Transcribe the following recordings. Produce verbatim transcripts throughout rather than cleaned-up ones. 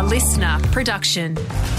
listener production.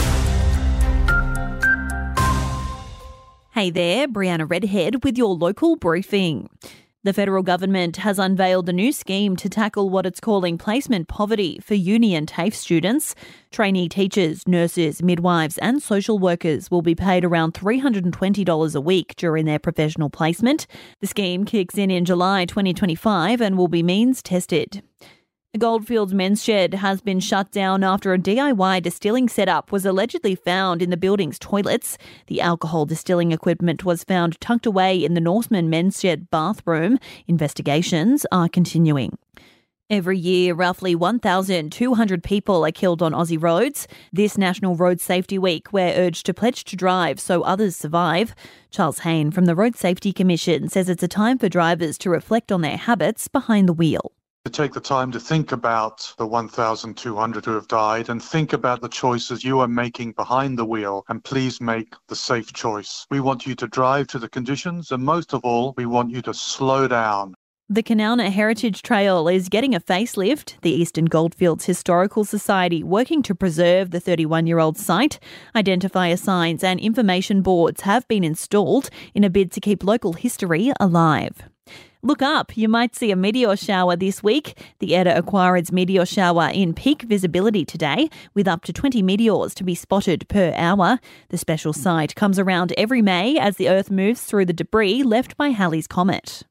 Hey there, Brianna Redhead with your local briefing. The federal government has unveiled a new scheme to tackle what it's calling placement poverty for uni and TAFE students. Trainee teachers, nurses, midwives and social workers will be paid around three hundred twenty dollars a week during their professional placement. The scheme kicks in in July twenty twenty-five and will be means tested. The Goldfields men's shed has been shut down after a D I Y distilling setup was allegedly found in the building's toilets. The alcohol distilling equipment was found tucked away in the Norseman men's shed bathroom. Investigations are continuing. Every year, roughly one thousand two hundred people are killed on Aussie roads. This National Road Safety Week, we're urged to pledge to drive so others survive. Charles Hayne from the Road Safety Commission says it's a time for drivers to reflect on their habits behind the wheel. To take the time to think about the one thousand two hundred who have died and think about the choices you are making behind the wheel, and please make the safe choice. We want you to drive to the conditions, and most of all, we want you to slow down. The Kanauna Heritage Trail is getting a facelift. The Eastern Goldfields Historical Society working to preserve the thirty-one-year-old site. Identifier signs and information boards have been installed in a bid to keep local history alive. Look up, you might see a meteor shower this week. The Edda Aquarids meteor shower in peak visibility today, with up to twenty meteors to be spotted per hour. The special sight comes around every May as the Earth moves through the debris left by Halley's Comet.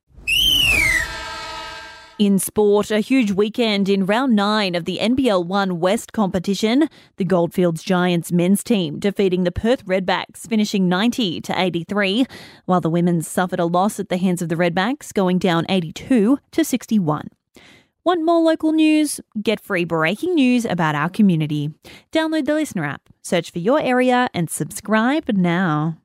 In sport, a huge weekend in round nine of the N B L one West competition. The Goldfields Giants men's team defeating the Perth Redbacks, finishing ninety to eighty-three, while the women's suffered a loss at the hands of the Redbacks, going down eighty-two to sixty-one. Want more local news? Get free breaking news about our community. Download the Listener app, search for your area and subscribe now.